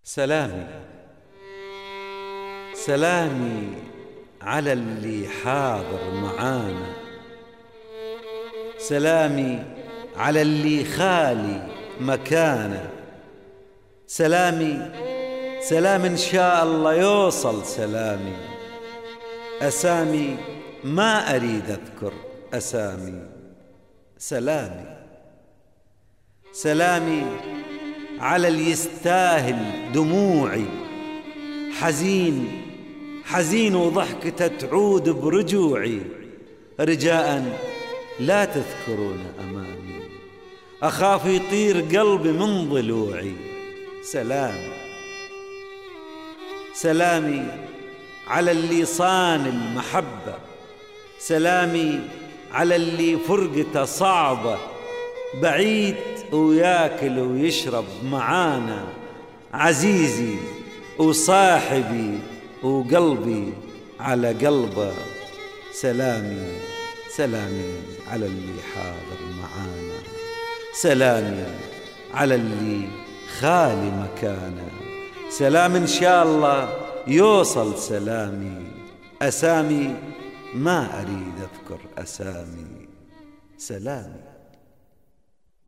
سلامي سلامي على اللي حاضر معانا، سلامي على اللي خالي مكانه، سلامي سلام إن شاء الله يوصل سلامي، أسامي ما أريد أذكر أسامي، سلامي سلامي على اللي يستاهل دموعي، حزين حزين وضحكته تعود برجوعي، رجاء لا تذكرون أمامي، أخاف يطير قلبي من ضلوعي، سلامي سلامي على اللي صان المحبة، سلامي على اللي فرقته صعبة، بعيد وياكل ويشرب معانا، عزيزي وصاحبي وقلبي على قلبه، سلامي سلامي على اللي حاضر معانا، سلامي على اللي خالي مكانه، سلام إن شاء الله يوصل سلامي، أسامي ما أريد أذكر أسامي، سلامي.